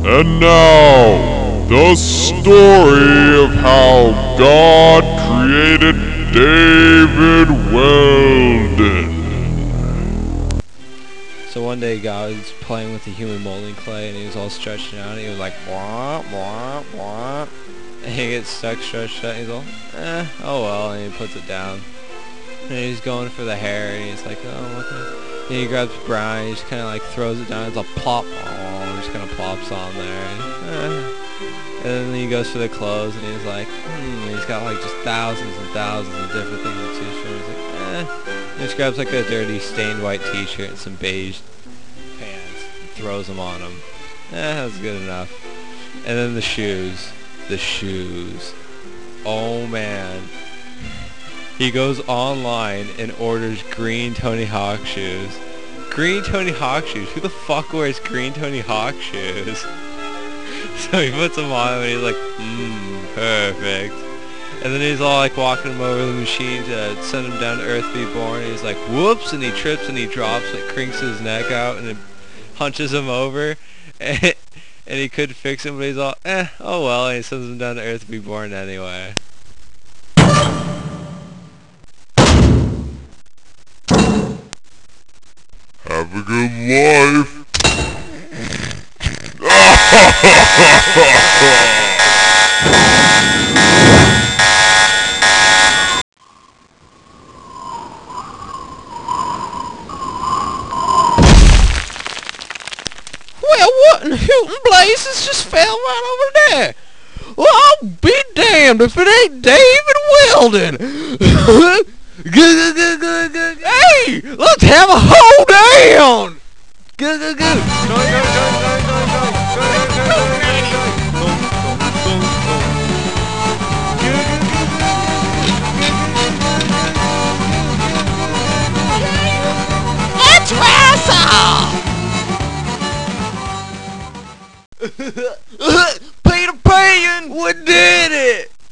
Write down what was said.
And now, the story of how God created David Weldon. So one day God was playing with the human molding clay and he was all stretched out and he was like, wah, wah, wah. And he gets stuck stretched out and he's all, oh well, and he puts it down. And he's going for the hair and he's like, oh, what the... And he grabs Brown and he just kind of like throws it down. It's a plop. Oh, just kind of plops on there. And then he goes for the clothes and he's like, and he's got like just thousands and thousands of different things in t-shirts. He's like, He just grabs like a dirty stained white t-shirt and some beige pants and throws them on him. That's good enough. And then the shoes. The shoes. Oh man. He goes online and orders green Tony Hawk shoes. Green Tony Hawk shoes? Who the fuck wears green Tony Hawk shoes? So he puts them on and he's like, perfect. And then he's all like walking him over the machine to send him down to Earth be born. And he's like, whoops, and he trips and he drops, like crinks his neck out and it hunches him over. And he could fix him, but he's all, oh well, and he sends him down to Earth to be born anyway. Have a good life. Well, what in Hootin' Blazes just fell right over there? Well, I'll be damned if it ain't David Weldon. Hey, let's have a hold down. It's Russell. Peter Pan! What did